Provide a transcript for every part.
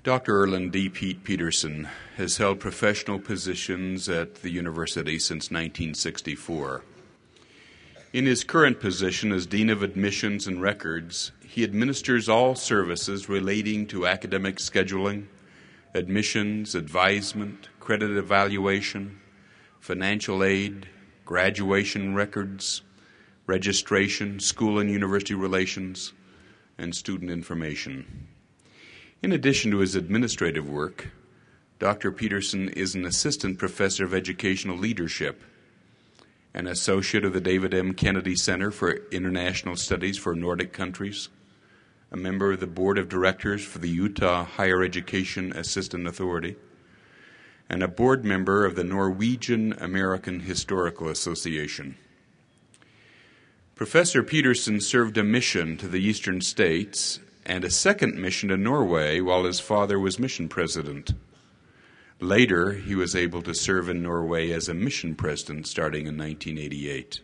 Dr. Erland D. Pete Peterson has held professional positions at the university since 1964. In his current position as Dean of Admissions and Records, he administers all services relating to academic scheduling, admissions, advisement, credit evaluation, financial aid, graduation records, registration, school and university relations, and student information. In addition to his administrative work, Dr. Peterson is an assistant professor of educational leadership, an associate of the David M. Kennedy Center for International Studies for Nordic Countries, a member of the board of directors for the Utah Higher Education Assistant Authority, and a board member of the Norwegian American Historical Association. Professor Peterson served a mission to the eastern states and a second mission to Norway while his father was mission president. Later, he was able to serve in Norway as a mission president starting in 1988.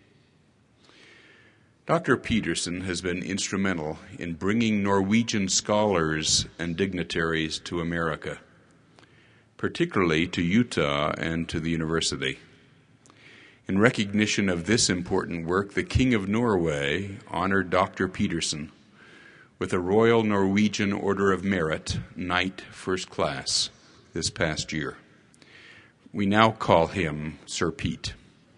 Dr. Peterson has been instrumental in bringing Norwegian scholars and dignitaries to America, particularly to Utah and to the university. In recognition of this important work, the King of Norway honored Dr. Peterson with a Royal Norwegian Order of Merit, Knight First Class, this past year. We now call him Sir Pete.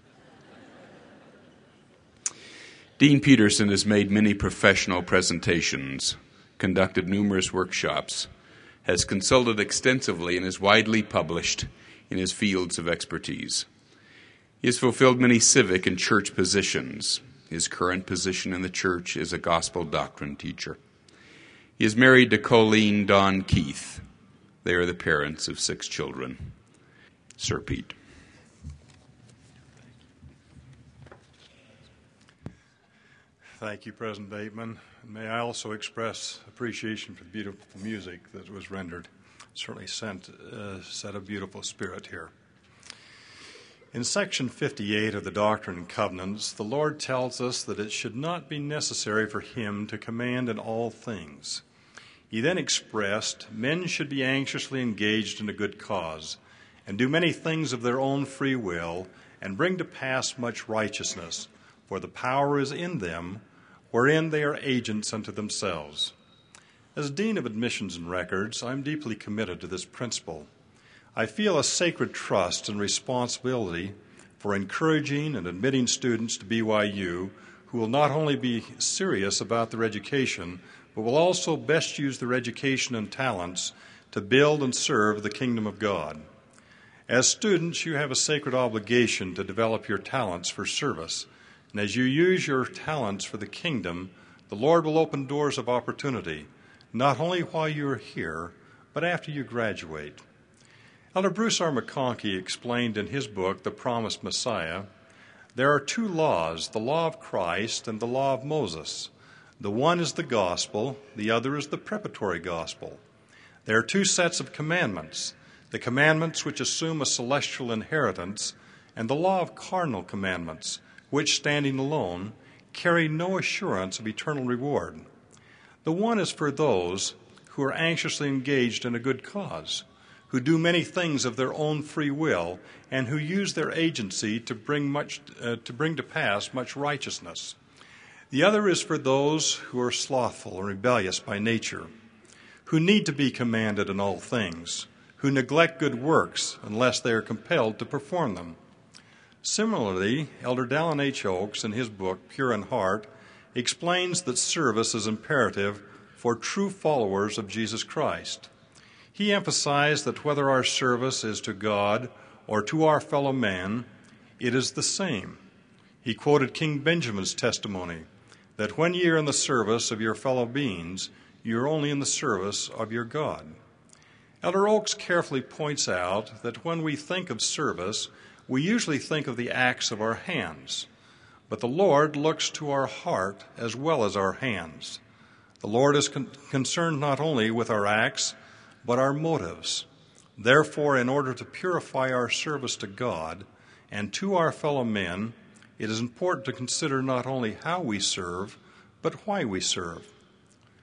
Dean Peterson has made many professional presentations, conducted numerous workshops, has consulted extensively, and is widely published in his fields of expertise. He has fulfilled many civic and church positions. His current position in the church is a gospel doctrine teacher. He is married to Colleen Dawn Keith. They are the parents of 6 children. Sir Pete. Thank you, President Bateman. May I also express appreciation for the beautiful music that was rendered. Certainly set a beautiful spirit here. In section 58 of the Doctrine and Covenants, the Lord tells us that it should not be necessary for him to command in all things. He then expressed, men should be anxiously engaged in a good cause, and do many things of their own free will, and bring to pass much righteousness, for the power is in them, wherein they are agents unto themselves. As Dean of Admissions and Records, I am deeply committed to this principle. I feel a sacred trust and responsibility for encouraging and admitting students to BYU who will not only be serious about their education, but will also best use their education and talents to build and serve the kingdom of God. As students, you have a sacred obligation to develop your talents for service, and as you use your talents for the kingdom, the Lord will open doors of opportunity, not only while you are here, but after you graduate. Elder Bruce R. McConkie explained in his book, The Promised Messiah, there are 2 laws, the law of Christ and the law of Moses. The one is the gospel, the other is the preparatory gospel. There are 2 sets of commandments, the commandments which assume a celestial inheritance, and the law of cardinal commandments, which, standing alone, carry no assurance of eternal reward. The one is for those who are anxiously engaged in a good cause, who do many things of their own free will, and who use their agency to bring to pass much righteousness. The other is for those who are slothful and rebellious by nature, who need to be commanded in all things, who neglect good works unless they are compelled to perform them. Similarly, Elder Dallin H. Oaks, in his book, Pure in Heart, explains that service is imperative for true followers of Jesus Christ. He emphasized that whether our service is to God or to our fellow man, it is the same. He quoted King Benjamin's testimony that when ye are in the service of your fellow beings, you are only in the service of your God. Elder Oaks carefully points out that when we think of service, we usually think of the acts of our hands, but the Lord looks to our heart as well as our hands. The Lord is concerned not only with our acts, but our motives. Therefore, in order to purify our service to God and to our fellow men, it is important to consider not only how we serve, but why we serve.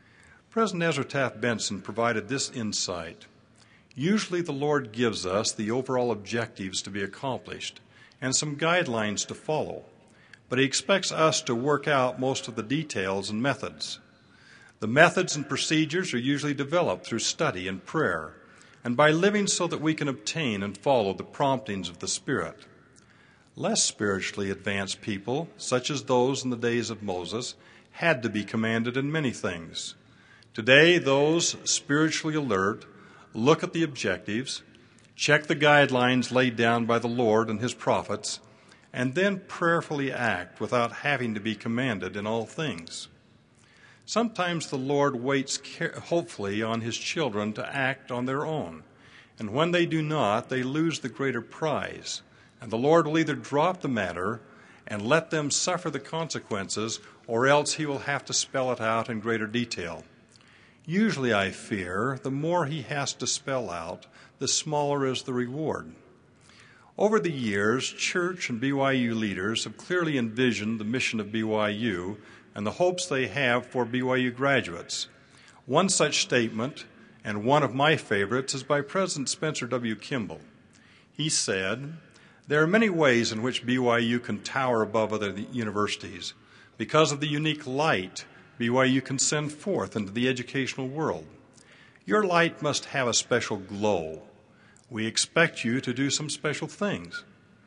President Ezra Taft Benson provided this insight. Usually the Lord gives us the overall objectives to be accomplished and some guidelines to follow, but He expects us to work out most of the details and methods. The methods and procedures are usually developed through study and prayer, and by living so that we can obtain and follow the promptings of the Spirit. Less spiritually advanced people, such as those in the days of Moses, had to be commanded in many things. Today, those spiritually alert look at the objectives, check the guidelines laid down by the Lord and His prophets, and then prayerfully act without having to be commanded in all things. Sometimes the Lord waits hopefully on His children to act on their own, and when they do not, they lose the greater prize, and the Lord will either drop the matter and let them suffer the consequences, or else He will have to spell it out in greater detail. Usually, I fear, the more He has to spell out, the smaller is the reward. Over the years, church and BYU leaders have clearly envisioned the mission of BYU and the hopes they have for BYU graduates. One such statement, and one of my favorites, is by President Spencer W. Kimball. He said, "There are many ways in which BYU can tower above other universities because of the unique light BYU can send forth into the educational world. Your light must have a special glow. We expect you to do some special things.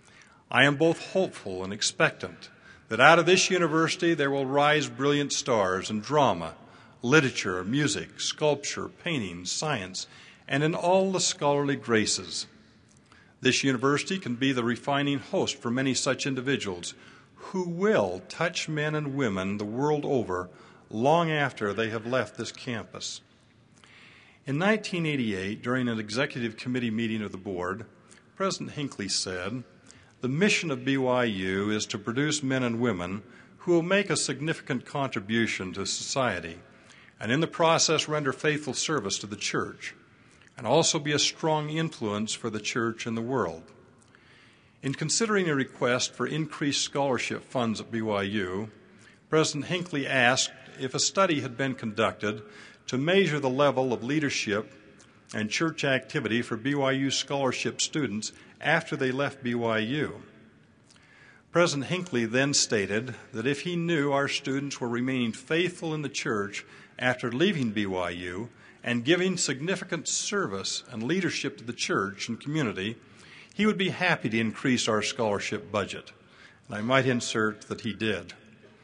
I am both hopeful and expectant that out of this university there will rise brilliant stars in drama, literature, music, sculpture, painting, science, and in all the scholarly graces. This university can be the refining host for many such individuals who will touch men and women the world over long after they have left this campus." In 1988, during an executive committee meeting of the board, President Hinckley said, "The mission of BYU is to produce men and women who will make a significant contribution to society and in the process render faithful service to the church and also be a strong influence for the church in the world." In considering a request for increased scholarship funds at BYU, President Hinckley asked if a study had been conducted to measure the level of leadership and church activity for BYU scholarship students after they left BYU. President Hinckley then stated that if he knew our students were remaining faithful in the church after leaving BYU and giving significant service and leadership to the church and community, he would be happy to increase our scholarship budget. And I might insert that he did.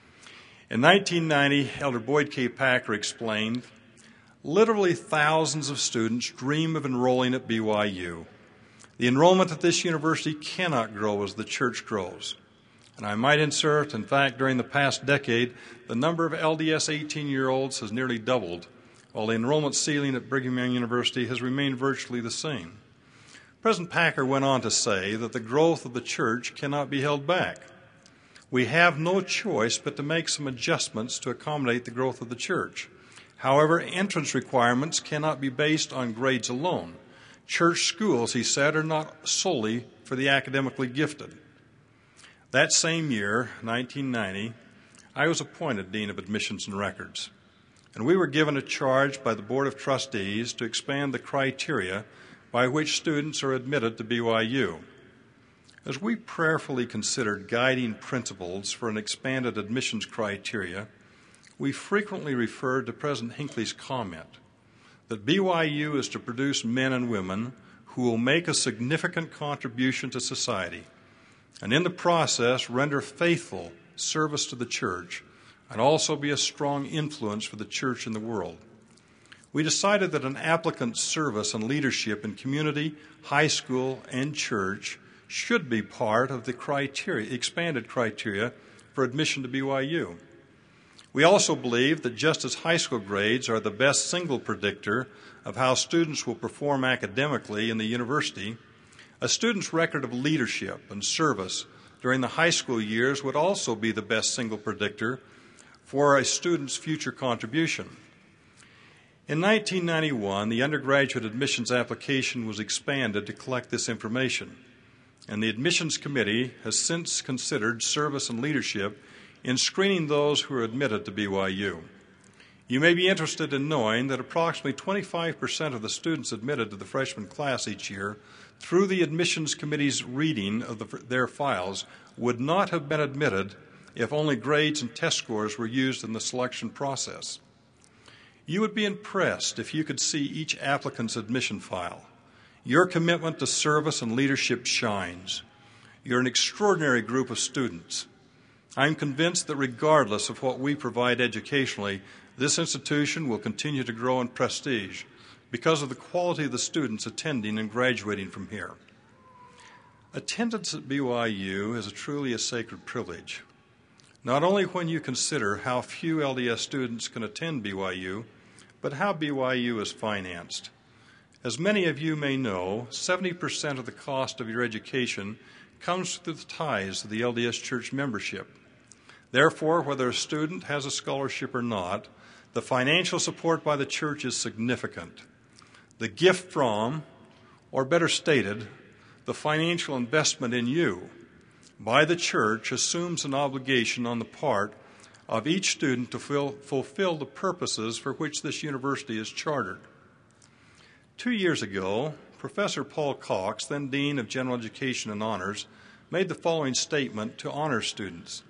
In 1990, Elder Boyd K. Packer explained, "Literally thousands of students dream of enrolling at BYU. The enrollment at this university cannot grow as the church grows." And I might insert, in fact, during the past decade, the number of LDS 18-year-olds has nearly doubled, while the enrollment ceiling at Brigham Young University has remained virtually the same. President Packer went on to say that the growth of the church cannot be held back. We have no choice but to make some adjustments to accommodate the growth of the church. However, entrance requirements cannot be based on grades alone. Church schools, he said, are not solely for the academically gifted. That same year, 1990, I was appointed Dean of Admissions and Records, and we were given a charge by the Board of Trustees to expand the criteria by which students are admitted to BYU. As we prayerfully considered guiding principles for an expanded admissions criteria, we frequently referred to President Hinckley's comment that BYU is to produce men and women who will make a significant contribution to society and in the process render faithful service to the church and also be a strong influence for the church in the world. We decided that an applicant's service and leadership in community, high school, and church should be part of the expanded criteria for admission to BYU. We also believe that just as high school grades are the best single predictor of how students will perform academically in the university, a student's record of leadership and service during the high school years would also be the best single predictor for a student's future contribution. In 1991, the undergraduate admissions application was expanded to collect this information, and the admissions committee has since considered service and leadership in screening those who are admitted to BYU. You may be interested in knowing that approximately 25% of the students admitted to the freshman class each year through the admissions committee's reading of their files would not have been admitted if only grades and test scores were used in the selection process. You would be impressed if you could see each applicant's admission file. Your commitment to service and leadership shines. You're an extraordinary group of students. I'm convinced that regardless of what we provide educationally, this institution will continue to grow in prestige because of the quality of the students attending and graduating from here. Attendance at BYU is truly a sacred privilege, not only when you consider how few LDS students can attend BYU, but how BYU is financed. As many of you may know, 70% of the cost of your education comes through the ties of the LDS Church membership. Therefore, whether a student has a scholarship or not, the financial support by the church is significant. The gift from, or better stated, the financial investment in you by the church assumes an obligation on the part of each student to fulfill the purposes for which this university is chartered. 2 years ago, Professor Paul Cox, then Dean of General Education and Honors, made the following statement to honors students.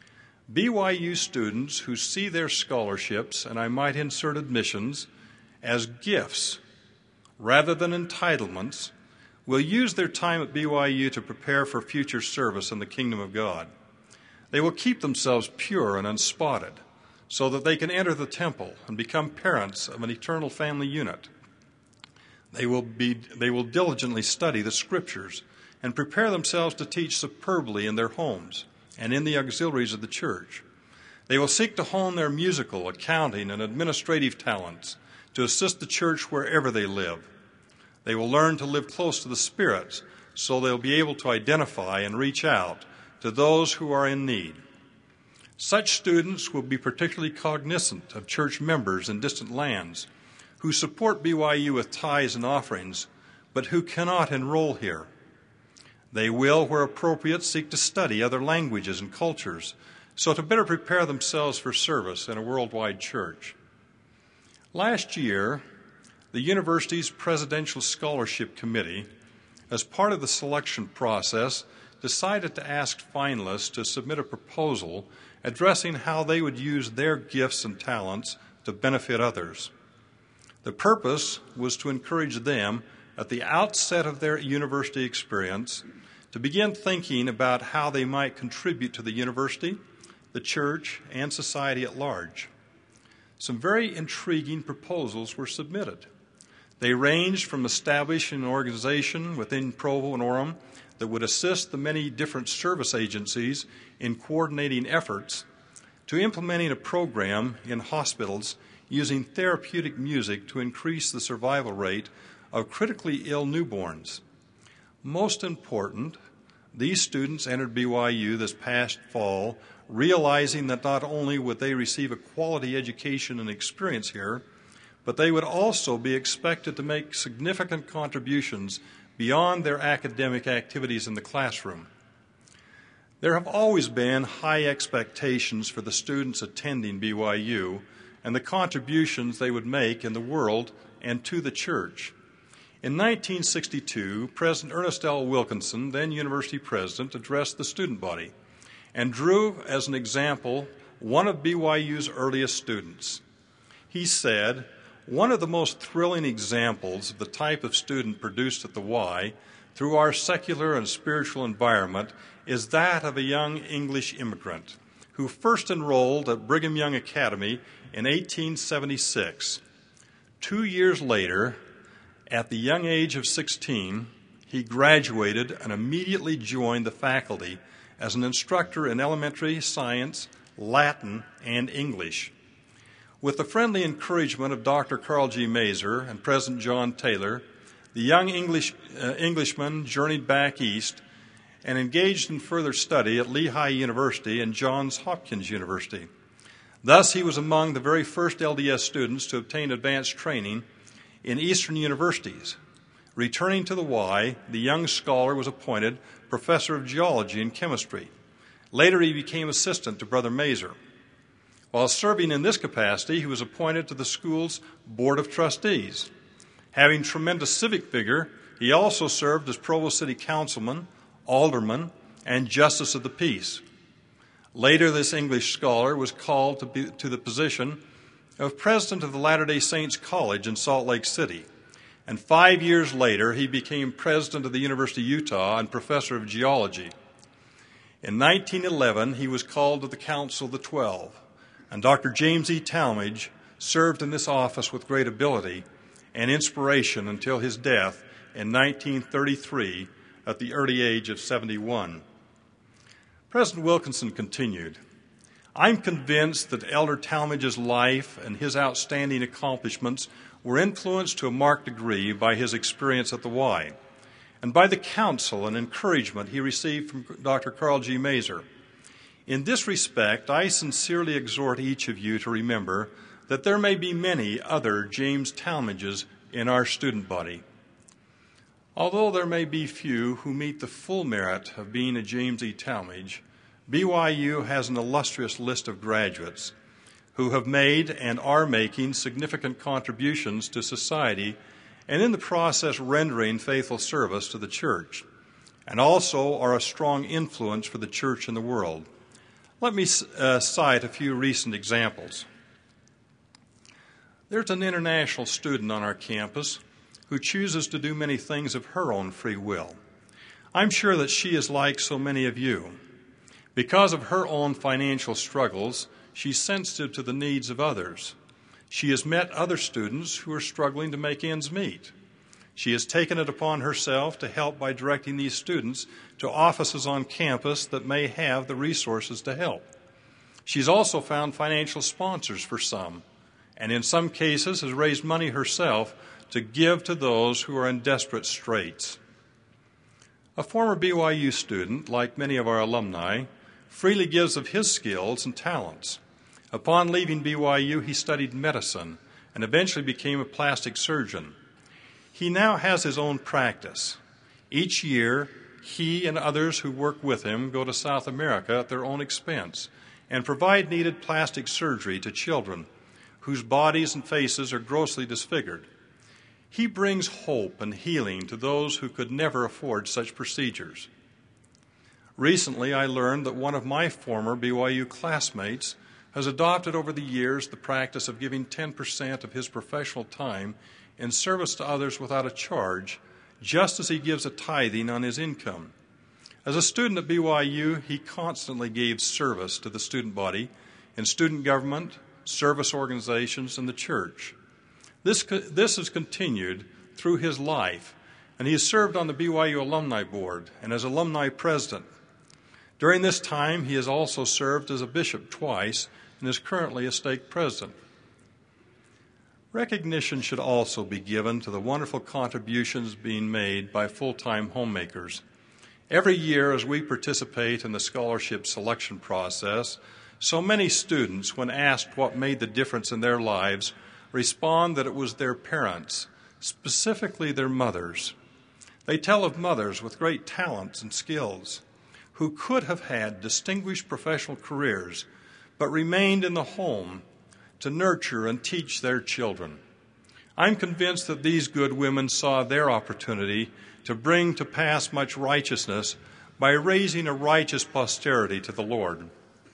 BYU students who see their scholarships, and I might insert admissions, as gifts rather than entitlements, will use their time at BYU to prepare for future service in the kingdom of God. They will keep themselves pure and unspotted so that they can enter the temple and become parents of an eternal family unit. They will diligently study the scriptures and prepare themselves to teach superbly in their homes and in the auxiliaries of the church. They will seek to hone their musical, accounting, and administrative talents to assist the church wherever they live. They will learn to live close to the spirits so they'll be able to identify and reach out to those who are in need. Such students will be particularly cognizant of church members in distant lands who support BYU with tithes and offerings, but who cannot enroll here. They will, where appropriate, seek to study other languages and cultures so to better prepare themselves for service in a worldwide church. Last year, the university's Presidential Scholarship Committee, as part of the selection process, decided to ask finalists to submit a proposal addressing how they would use their gifts and talents to benefit others. The purpose was to encourage them, at the outset of their university experience, to begin thinking about how they might contribute to the university, the church, and society at large. Some very intriguing proposals were submitted. They ranged from establishing an organization within Provo and Orem that would assist the many different service agencies in coordinating efforts, to implementing a program in hospitals using therapeutic music to increase the survival rate of critically ill newborns. Most important, these students entered BYU this past fall realizing that not only would they receive a quality education and experience here, but they would also be expected to make significant contributions beyond their academic activities in the classroom. There have always been high expectations for the students attending BYU and the contributions they would make in the world and to the church. In 1962, President Ernest L. Wilkinson, then university president, addressed the student body and drew as an example one of BYU's earliest students. He said, "One of the most thrilling examples of the type of student produced at the Y through our secular and spiritual environment is that of a young English immigrant who first enrolled at Brigham Young Academy in 1876. 2 years later, at the young age of 16, he graduated and immediately joined the faculty as an instructor in elementary science, Latin, and English. With the friendly encouragement of Dr. Carl G. Mazer and President John Taylor, the young Englishman journeyed back east and engaged in further study at Lehigh University and Johns Hopkins University. Thus, he was among the very first LDS students to obtain advanced training in Eastern universities. Returning to the Y, the young scholar was appointed professor of geology and chemistry. Later, he became assistant to Brother Mazer. While serving in this capacity, he was appointed to the school's Board of Trustees. Having tremendous civic vigor, he also served as Provo City Councilman, Alderman, and Justice of the Peace. Later, this English scholar was called to the position of President of the Latter-day Saints College in Salt Lake City. And 5 years later, he became President of the University of Utah and Professor of Geology. In 1911, he was called to the Council of the 12, and Dr. James E. Talmage served in this office with great ability and inspiration until his death in 1933 at the early age of 71. President Wilkinson continued, "I'm convinced that Elder Talmage's life and his outstanding accomplishments were influenced to a marked degree by his experience at the Y and by the counsel and encouragement he received from Dr. Carl G. Mazur. In this respect, I sincerely exhort each of you to remember that there may be many other James Talmages in our student body. Although there may be few who meet the full merit of being a James E. Talmage, BYU has an illustrious list of graduates who have made and are making significant contributions to society and in the process rendering faithful service to the church, and also are a strong influence for the church in the world. Let me cite a few recent examples. There's an international student on our campus who chooses to do many things of her own free will. I'm sure that she is like so many of you. Because of her own financial struggles, she's sensitive to the needs of others. She has met other students who are struggling to make ends meet. She has taken it upon herself to help by directing these students to offices on campus that may have the resources to help. She's also found financial sponsors for some, and in some cases has raised money herself to give to those who are in desperate straits. A former BYU student, like many of our alumni, freely gives of his skills and talents. Upon leaving BYU, he studied medicine and eventually became a plastic surgeon. He now has his own practice. Each year, he and others who work with him go to South America at their own expense and provide needed plastic surgery to children whose bodies and faces are grossly disfigured. He brings hope and healing to those who could never afford such procedures. Recently, I learned that one of my former BYU classmates has adopted over the years the practice of giving 10% of his professional time in service to others without a charge, just as he gives a tithing on his income. As a student at BYU, he constantly gave service to the student body in student government, service organizations, and the church. This has continued through his life, and he has served on the BYU Alumni Board and as alumni president. During this time, he has also served as a bishop twice and is currently a stake president. Recognition should also be given to the wonderful contributions being made by full-time homemakers. Every year, as we participate in the scholarship selection process, so many students, when asked what made the difference in their lives, respond that it was their parents, specifically their mothers. They tell of mothers with great talents and skills who could have had distinguished professional careers but remained in the home to nurture and teach their children. I'm convinced that these good women saw their opportunity to bring to pass much righteousness by raising a righteous posterity to the Lord.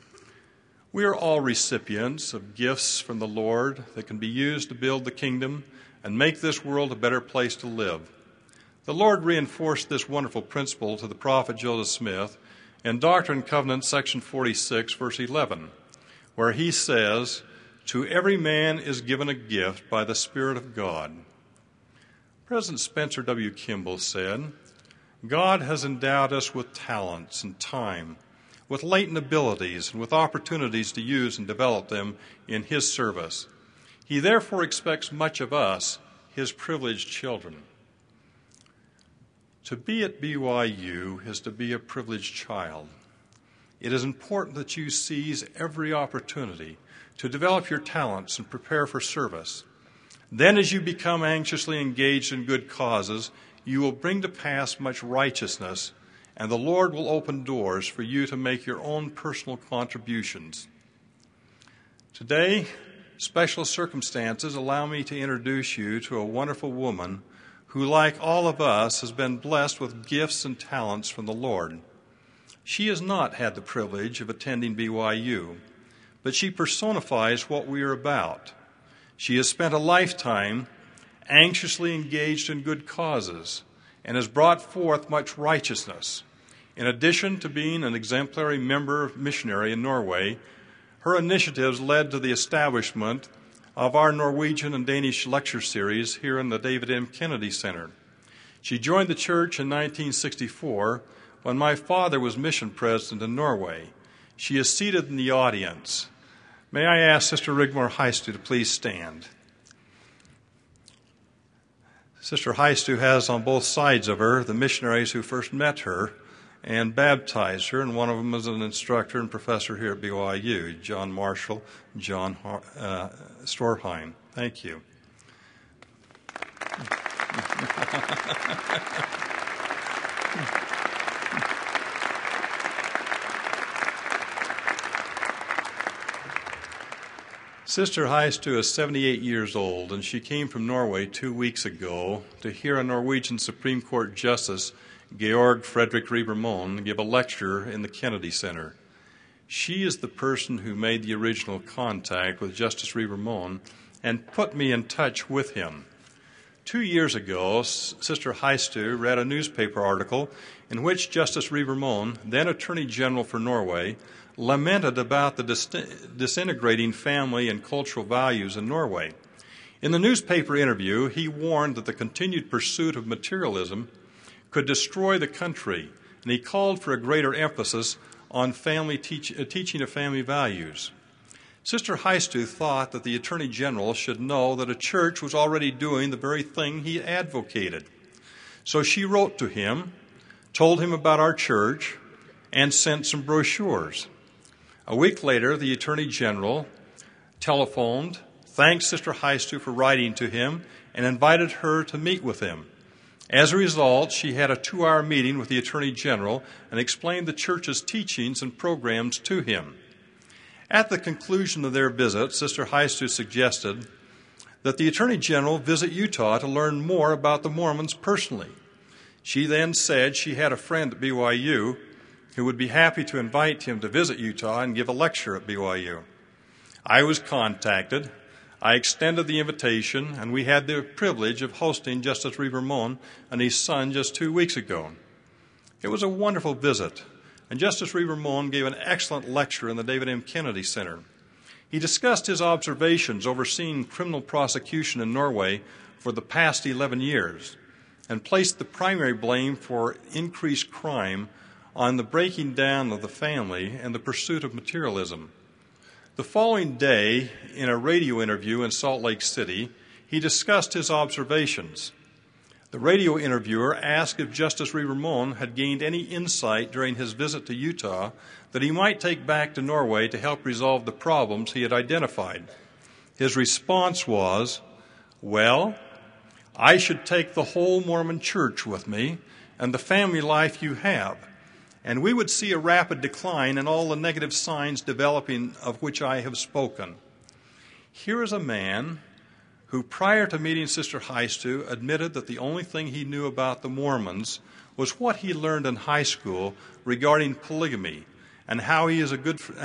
We are all recipients of gifts from the Lord that can be used to build the kingdom and make this world a better place to live. The Lord reinforced this wonderful principle to the prophet Joseph Smith in Doctrine and Covenants, section 46, verse 11, where he says, "To every man is given a gift by the Spirit of God." President Spencer W. Kimball said, "God has endowed us with talents and time, with latent abilities and with opportunities to use and develop them in His service. He therefore expects much of us, His privileged children." To be at BYU is to be a privileged child. It is important that you seize every opportunity to develop your talents and prepare for service. Then, as you become anxiously engaged in good causes, you will bring to pass much righteousness, and the Lord will open doors for you to make your own personal contributions. Today, special circumstances allow me to introduce you to a wonderful woman who, like all of us, has been blessed with gifts and talents from the Lord. She has not had the privilege of attending BYU, but she personifies what we are about. She has spent a lifetime anxiously engaged in good causes and has brought forth much righteousness. In addition to being an exemplary missionary in Norway, her initiatives led to the establishment of our Norwegian and Danish lecture series here in the David M. Kennedy Center. She joined the church in 1964 when my father was mission president in Norway. She is seated in the audience. May I ask Sister Rigmor Heistu to please stand? Sister Heistu has on both sides of her the missionaries who first met her and baptized her, and one of them is an instructor and professor here at BYU, John Marshall, John Storheim. Thank you. Sister Heistu is 78 years old, and she came from Norway 2 weeks ago to hear a Norwegian Supreme Court Justice, Georg Fredrik Rieber-Mohn, give a lecture in the Kennedy Center. She is the person who made the original contact with Justice Rieber-Mohn and put me in touch with him. 2 years ago, Sister Heistu read a newspaper article in which Justice Rieber-Mohn, then Attorney General for Norway, lamented about the disintegrating family and cultural values in Norway. In the newspaper interview, he warned that the continued pursuit of materialism could destroy the country, and he called for a greater emphasis on teaching of family values. Sister Heistu thought that the Attorney General should know that a church was already doing the very thing he advocated. So she wrote to him, told him about our church, and sent some brochures. A week later, the Attorney General telephoned, thanked Sister Heistu for writing to him, and invited her to meet with him. As a result, she had a 2-hour meeting with the Attorney General and explained the church's teachings and programs to him. At the conclusion of their visit, Sister Heistu suggested that the Attorney General visit Utah to learn more about the Mormons personally. She then said she had a friend at BYU who would be happy to invite him to visit Utah and give a lecture at BYU. I was contacted. I extended the invitation, and we had the privilege of hosting Justice Rieber-Mohn and his son just 2 weeks ago. It was a wonderful visit, and Justice Rieber-Mohn gave an excellent lecture in the David M. Kennedy Center. He discussed his observations overseeing criminal prosecution in Norway for the past 11 years and placed the primary blame for increased crime on the breaking down of the family and the pursuit of materialism. The following day, in a radio interview in Salt Lake City, he discussed his observations. The radio interviewer asked if Justice Rieber-Mohn had gained any insight during his visit to Utah that he might take back to Norway to help resolve the problems he had identified. His response was, "Well, I should take the whole Mormon church with me and the family life you have, and we would see a rapid decline in all the negative signs developing of which I have spoken." Here is a man who, prior to meeting Sister Heistu, admitted that the only thing he knew about the Mormons was what he learned in high school regarding polygamy, and now he was a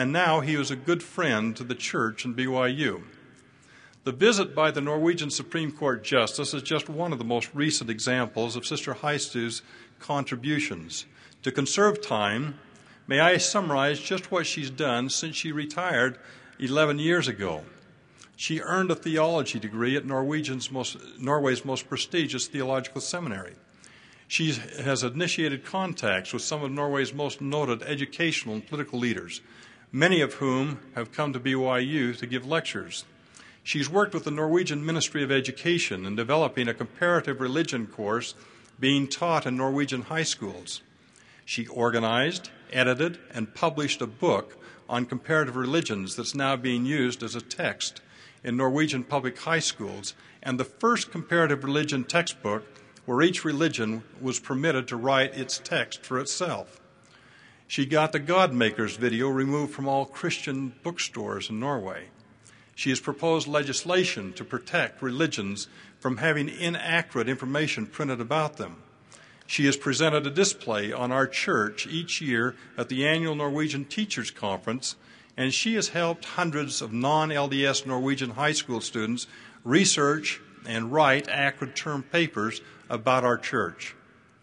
good friend to the church and BYU. The visit by the Norwegian Supreme Court Justice is just one of the most recent examples of Sister Heistu's contributions. To conserve time, may I summarize just what she's done since she retired 11 years ago. She earned a theology degree at Norway's most prestigious theological seminary. She has initiated contacts with some of Norway's most noted educational and political leaders, many of whom have come to BYU to give lectures. She's worked with the Norwegian Ministry of Education in developing a comparative religion course being taught in Norwegian high schools. She organized, edited, and published a book on comparative religions that's now being used as a text in Norwegian public high schools, and the first comparative religion textbook where each religion was permitted to write its text for itself. She got the God Makers video removed from all Christian bookstores in Norway. She has proposed legislation to protect religions from having inaccurate information printed about them. She has presented a display on our church each year at the annual Norwegian Teachers Conference, and she has helped hundreds of non-LDS Norwegian high school students research and write accurate term papers about our church.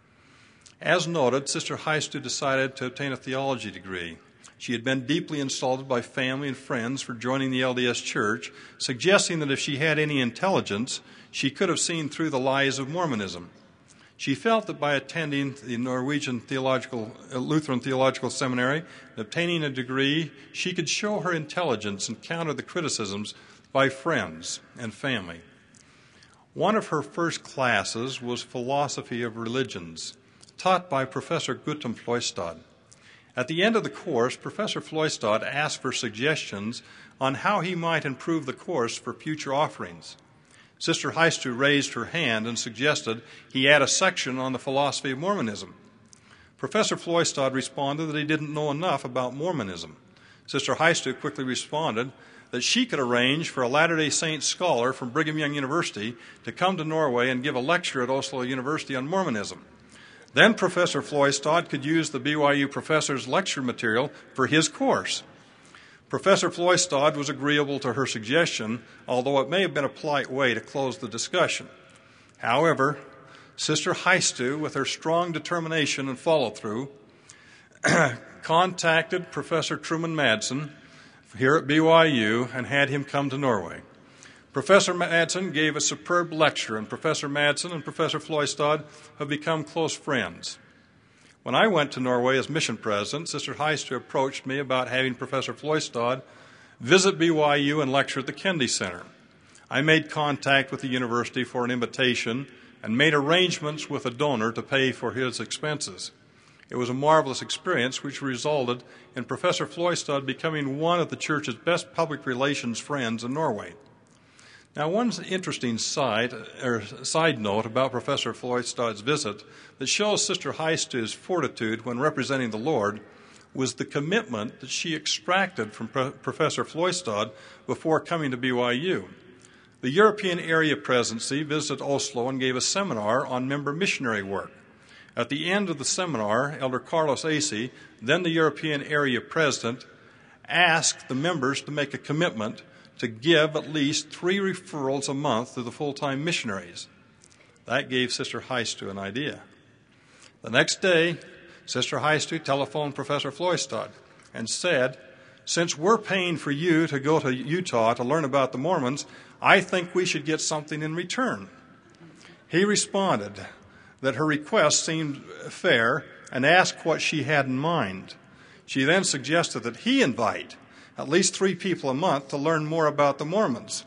As noted, Sister Heistu decided to obtain a theology degree. She had been deeply insulted by family and friends for joining the LDS Church, suggesting that if she had any intelligence, she could have seen through the lies of Mormonism. She felt that by attending the Norwegian Lutheran Theological Seminary and obtaining a degree, she could show her intelligence and counter the criticisms by friends and family. One of her first classes was Philosophy of Religions, taught by Professor Guttorm Fløystad. At the end of the course, Professor Fløystad asked for suggestions on how he might improve the course for future offerings. Sister Heistu raised her hand and suggested he add a section on the philosophy of Mormonism. Professor Fløystad responded that he didn't know enough about Mormonism. Sister Heistu quickly responded that she could arrange for a Latter-day Saint scholar from Brigham Young University to come to Norway and give a lecture at Oslo University on Mormonism. Then Professor Fløystad could use the BYU professor's lecture material for his course. Professor Fløystad was agreeable to her suggestion, although it may have been a polite way to close the discussion. However, Sister Heistu, with her strong determination and follow-through, contacted Professor Truman Madsen here at BYU and had him come to Norway. Professor Madsen gave a superb lecture, and Professor Madsen and Professor Fløystad have become close friends. When I went to Norway as mission president, Sister Heistu approached me about having Professor Fløystad visit BYU and lecture at the Kennedy Center. I made contact with the university for an invitation and made arrangements with a donor to pay for his expenses. It was a marvelous experience which resulted in Professor Fløystad becoming one of the church's best public relations friends in Norway. Now, one interesting side note about Professor Fløystad's visit that shows Sister Heistu's fortitude when representing the Lord was the commitment that she extracted from Professor Fløystad before coming to BYU. The European Area Presidency visited Oslo and gave a seminar on member missionary work. At the end of the seminar, Elder Carlos Acey, then the European Area President, asked the members to make a commitment to give at least 3 referrals a month to the full-time missionaries. That gave Sister Heistu an idea. The next day, Sister Heistu telephoned Professor Fløystad and said, "Since we're paying for you to go to Utah to learn about the Mormons, I think we should get something in return." He responded that her request seemed fair and asked what she had in mind. She then suggested that he invite at least 3 people a month to learn more about the Mormons.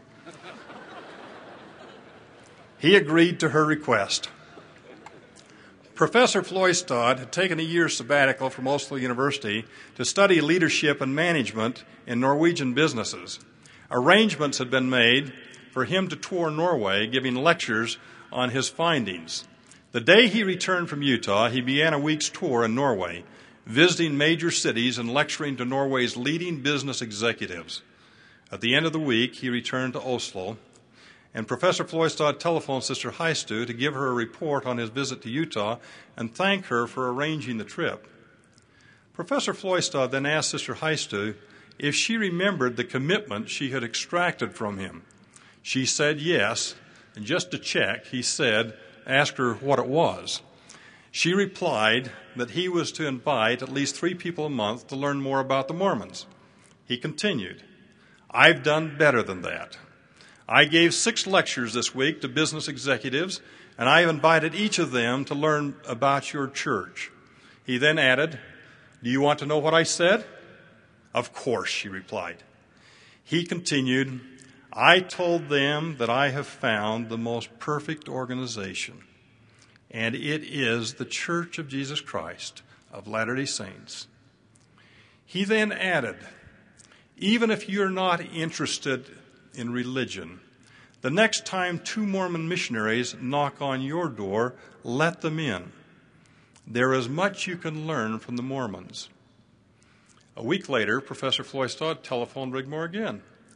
He agreed to her request. Professor Fløystad had taken a year's sabbatical from Oslo University to study leadership and management in Norwegian businesses. Arrangements had been made for him to tour Norway, giving lectures on his findings. The day he returned from Utah, he began a week's tour in Norway, visiting major cities and lecturing to Norway's leading business executives. At the end of the week, he returned to Oslo, and Professor Fløystad telephoned Sister Heistu to give her a report on his visit to Utah and thank her for arranging the trip. Professor Fløystad then asked Sister Heistu if she remembered the commitment she had extracted from him. She said yes, and just to check, he said, asked her what it was. She replied that he was to invite at least 3 people a month to learn more about the Mormons. He continued, "I've done better than that. I gave 6 lectures this week to business executives, and I have invited each of them to learn about your church." He then added, "Do you want to know what I said?" "Of course," she replied. He continued, "I told them that I have found the most perfect organization, and it is the Church of Jesus Christ of Latter-day Saints." He then added, "Even if you're not interested in religion, the next time 2 Mormon missionaries knock on your door, let them in. There is much you can learn from the Mormons." A week later, Professor Fløystad telephoned Rigmor again.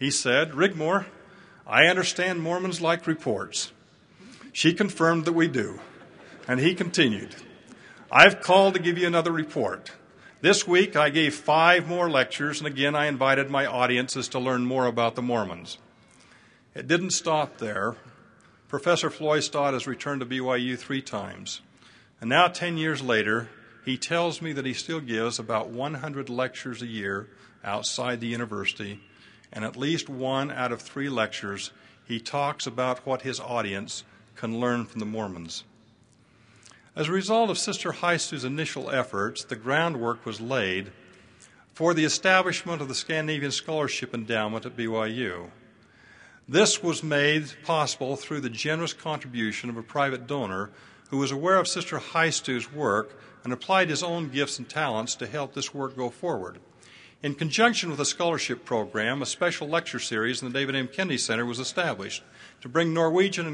He said, "Rigmore, I understand Mormons like reports." She confirmed that we do. And he continued, "I've called to give you another report. This week I gave 5 more lectures, and again I invited my audiences to learn more about the Mormons." It didn't stop there. Professor Floystad has returned to BYU 3 times. And now, 10 years later, he tells me that he still gives about 100 lectures a year outside the university, and at least 1 out of 3 lectures he talks about what his audience can learn from the Mormons. As a result of Sister Haistu's initial efforts, the groundwork was laid for the establishment of the Scandinavian Scholarship Endowment at BYU. This was made possible through the generous contribution of a private donor who was aware of Sister Haistu's work and applied his own gifts and talents to help this work go forward. In conjunction with the scholarship program, a special lecture series in the David M. Kennedy Center was established to bring Norwegian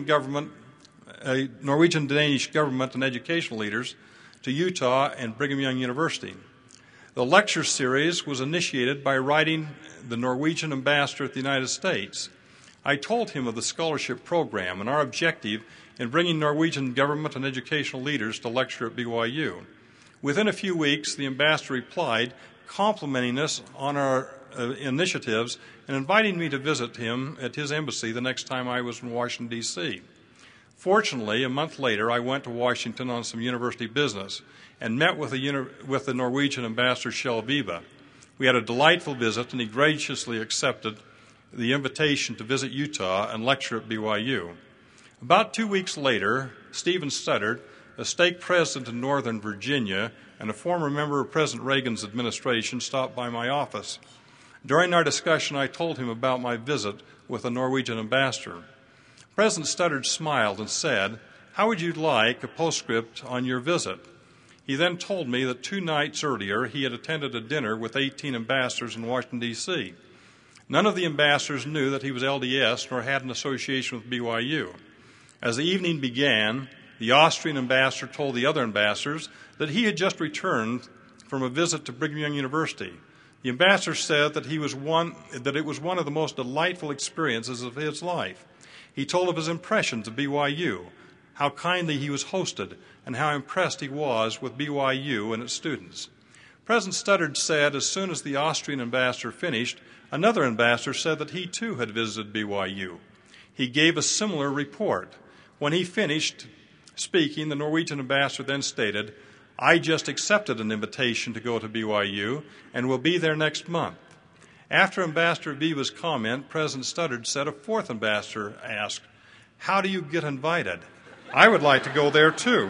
Danish government and educational leaders to Utah and Brigham Young University. The lecture series was initiated by writing the Norwegian ambassador at the United States. I told him of the scholarship program and our objective in bringing Norwegian government and educational leaders to lecture at BYU. Within a few weeks, the ambassador replied, complimenting us on our initiatives and inviting me to visit him at his embassy the next time I was in Washington, D.C. Fortunately, a month later, I went to Washington on some university business and met with the Norwegian ambassador, Kjell Viva. We had a delightful visit, and he graciously accepted the invitation to visit Utah and lecture at BYU. About 2 weeks later, Stephen Studdard, a stake president in Northern Virginia and a former member of President Reagan's administration, stopped by my office. During our discussion, I told him about my visit with the Norwegian ambassador. President Studdard smiled and said, "How would you like a postscript on your visit?" He then told me that 2 nights earlier he had attended a dinner with 18 ambassadors in Washington, D.C. None of the ambassadors knew that he was LDS nor had an association with BYU. As the evening began, the Austrian ambassador told the other ambassadors that he had just returned from a visit to Brigham Young University. The ambassador said that it was one of the most delightful experiences of his life. He told of his impressions of BYU, how kindly he was hosted, and how impressed he was with BYU and its students. President Studdard said as soon as the Austrian ambassador finished, another ambassador said that he too had visited BYU. He gave a similar report. When he finished speaking, the Norwegian ambassador then stated, "I just accepted an invitation to go to BYU and will be there next month." After Ambassador Viva's comment, President Studdard said a 4th ambassador asked, "How do you get invited? I would like to go there too."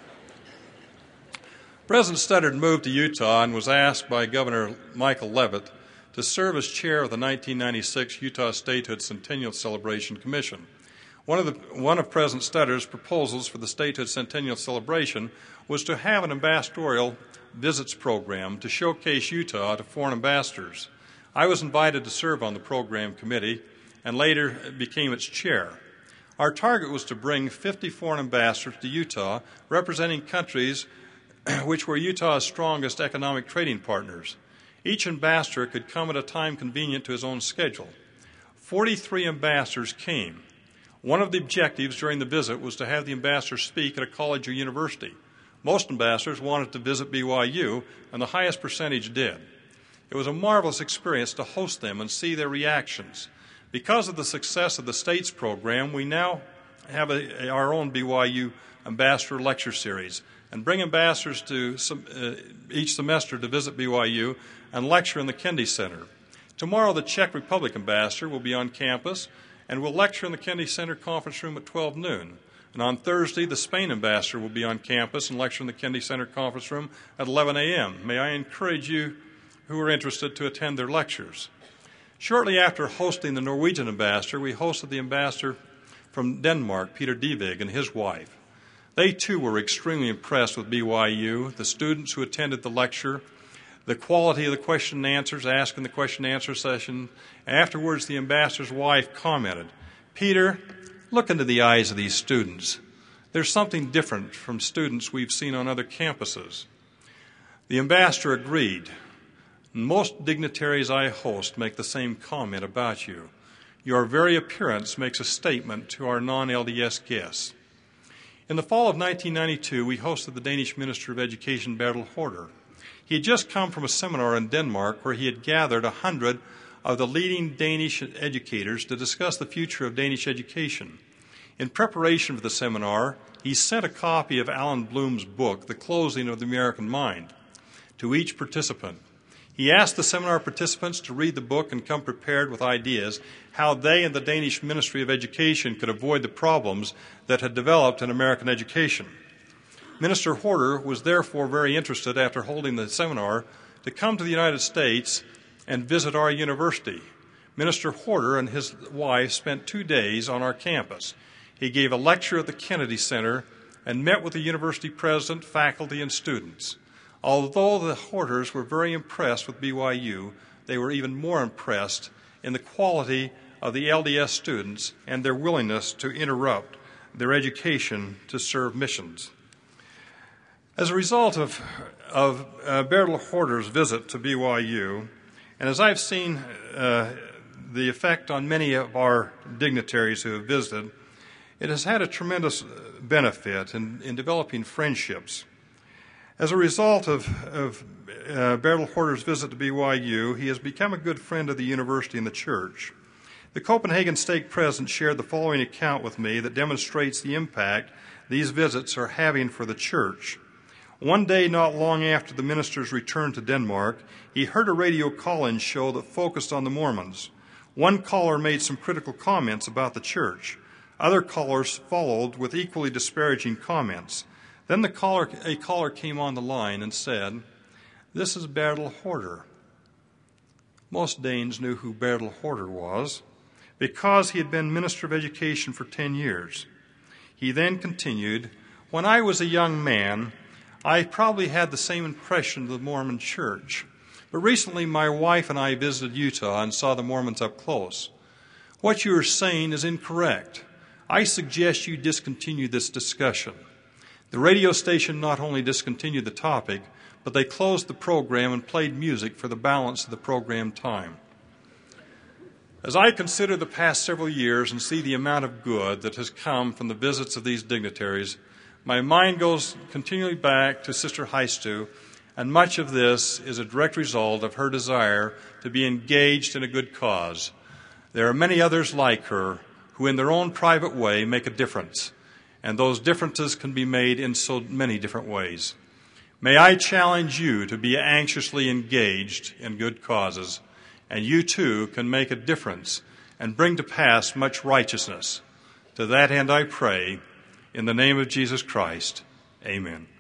President Studdard moved to Utah and was asked by Governor Michael Leavitt to serve as chair of the 1996 Utah Statehood Centennial Celebration Commission. One of President Studdard's proposals for the Statehood Centennial Celebration was to have an ambassadorial visits program to showcase Utah to foreign ambassadors. I was invited to serve on the program committee and later became its chair. Our target was to bring 50 foreign ambassadors to Utah, representing countries which were Utah's strongest economic trading partners. Each ambassador could come at a time convenient to his own schedule. 43 ambassadors came. One of the objectives during the visit was to have the ambassadors speak at a college or university. Most ambassadors wanted to visit BYU, and the highest percentage did. It was a marvelous experience to host them and see their reactions. Because of the success of the States program, we now have our own BYU Ambassador Lecture Series and bring ambassadors to each semester to visit BYU and lecture in the Kennedy Center. Tomorrow, the Czech Republic ambassador will be on campus and will lecture in the Kennedy Center conference room at 12 noon. And on Thursday, the Spain ambassador will be on campus and lecture in the Kennedy Center conference room at 11 a.m. May I encourage you who are interested to attend their lectures. Shortly after hosting the Norwegian ambassador, we hosted the ambassador from Denmark, Peter Divig, and his wife. They too were extremely impressed with BYU, the students who attended the lecture, the quality of the question and answers asked in the question and answer session. Afterwards, the ambassador's wife commented, "Peter, look into the eyes of these students. There's something different from students we've seen on other campuses." The ambassador agreed. Most dignitaries I host make the same comment about you. Your very appearance makes a statement to our non-LDS guests. In the fall of 1992, we hosted the Danish Minister of Education, Bertel Haarder. He had just come from a seminar in Denmark where he had gathered 100 of the leading Danish educators to discuss the future of Danish education. In preparation for the seminar, he sent a copy of Alan Bloom's book, The Closing of the American Mind, to each participant. He asked the seminar participants to read the book and come prepared with ideas how they and the Danish Ministry of Education could avoid the problems that had developed in American education. Minister Haarder was therefore very interested, after holding the seminar, to come to the United States and visit our university. Minister Haarder and his wife spent 2 days on our campus. He gave a lecture at the Kennedy Center and met with the university president, faculty, and students. Although the Haarders were very impressed with BYU, they were even more impressed in the quality of the LDS students and their willingness to interrupt their education to serve missions. As a result of Bertel Haarder's visit to BYU, and as I've seen the effect on many of our dignitaries who have visited, it has had a tremendous benefit in developing friendships. As a result of Bertel Haarder's visit to BYU, he has become a good friend of the university and the church. The Copenhagen Stake President shared the following account with me that demonstrates the impact these visits are having for the church. One day, not long after the minister's return to Denmark, he heard a radio call-in show that focused on the Mormons. One caller made some critical comments about the church. Other callers followed with equally disparaging comments. Then a caller came on the line and said, "This is Bertel Haarder." Most Danes knew who Bertel Haarder was because he had been Minister of Education for 10 years. He then continued, "When I was a young man, I probably had the same impression of the Mormon church. But recently my wife and I visited Utah and saw the Mormons up close. What you are saying is incorrect. I suggest you discontinue this discussion." The radio station not only discontinued the topic, but they closed the program and played music for the balance of the program time. As I consider the past several years and see the amount of good that has come from the visits of these dignitaries, my mind goes continually back to Sister Heistu, and much of this is a direct result of her desire to be engaged in a good cause. There are many others like her who in their own private way make a difference, and those differences can be made in so many different ways. May I challenge you to be anxiously engaged in good causes, and you too can make a difference and bring to pass much righteousness. To that end I pray, in the name of Jesus Christ, amen.